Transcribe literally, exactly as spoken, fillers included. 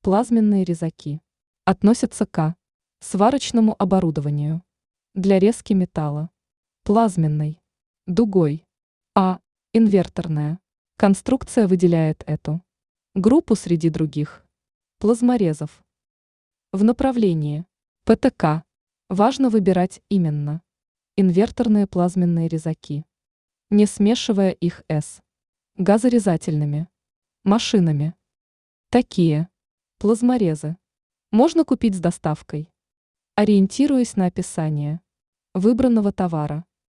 Плазменные резаки относятся к А. Сварочному оборудованию для резки металла. Плазменной. Дугой. А. Инверторная. Конструкция выделяет эту группу среди других плазморезов. В направлении П Т К важно выбирать именно инверторные плазменные резаки, не смешивая их с газорезательными машинами. Такие плазморезы можно купить с доставкой, ориентируясь на описание выбранного товара.